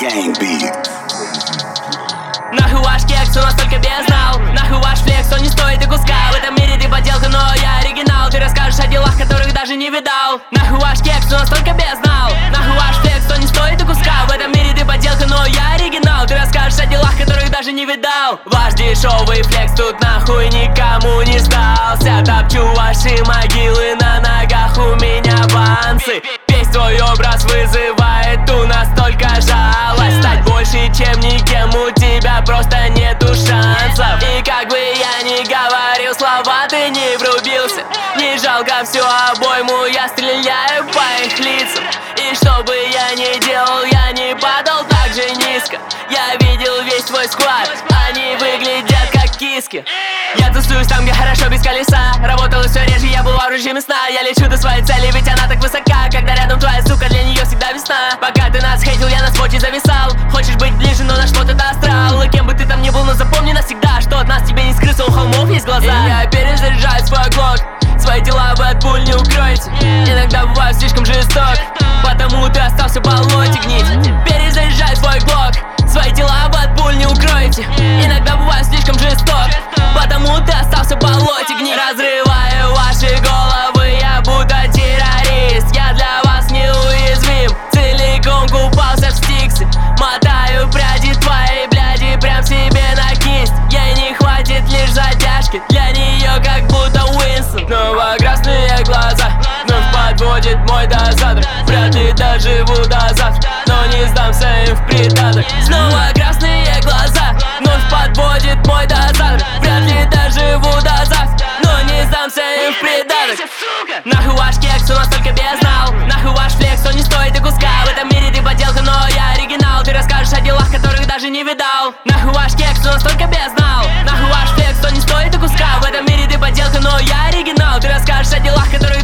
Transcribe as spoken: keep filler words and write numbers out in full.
Gang beat. Нахуй ваш кекс, он настолько безнал. Нахуй ваш флекс, он не стоит и куска. В этом мире ты подделка, но я оригинал. Ты расскажешь о делах, которых даже не видал. Нахуй ваш кекс, он настолько безнал. Нахуй ваш флекс, он не стоит и куска. В этом мире ты подделка, но я оригинал. Ты расскажешь о делах, которых даже не видал. Ваш дешевый флекс тут нахуй никому не сдался. Топчу ваши могилы, на ногах у меня бансы. Весь твой образ вызывает ту настолько жалость. Стать больше, чем никем, у тебя просто нету шансов. И как бы я ни говорил слова, ты не врубился. Не жалко всю обойму, я стреляю по их лицам. И что бы я ни делал, я не падал так же низко. Я видел весь твой склад, они выглядят как киски. Я тусуюсь там, где хорошо без колеса. Работал и все реже, я был в оружии сна. Я лечу до своей цели, ведь она так высока. Когда рядом твоя сука, для нее всегда весна. Пока ты нас хейтил, я на споте зависал. Хочешь быть ближе, но на что-то это астрал. И кем бы ты там ни был, но запомни навсегда, что от нас тебе не скрыться, у холмов есть глаза. И я перезаряжаю свой глок, свои дела вы от пуль не укроете. Иногда бываю слишком жесток, потому ты остался в болоте гнить. Перезаряжай свой глок, свои дела вы от пуль не укроете. Иногда бываю слишком жесток, потому ты остался в болоте гнить. Разрываю ваши головы, я будто террорист. Я для вас неуязвим, целиком купался в стиксе. Мотаю пряди твоей бляди прям себе на кисть. Ей не хватит лишь затяжки, для нее как будто Уинстон. Снова красные глаза, вновь подводит мой дозатор. Вряд ли доживу до завтра, но не сдамся им в придаток. Снова красные глаза, вновь подводит мой дозатор. Вряд ли доживу до завтра, но не сдамся им в придаток. Нахуй ваш кекс, он настолько безнал. Нахуй ваш флекс, он не стоит и куска. В этом мире ты подделка, но я оригинал. Ты расскажешь о делах, которых даже не видал. Нахуй ваш кекс, он настолько безнал. Нахуй ваш флекс, он не стоит и куска. В этом мире ты подделка, но я оригинал. Ты расскажешь о делах, которые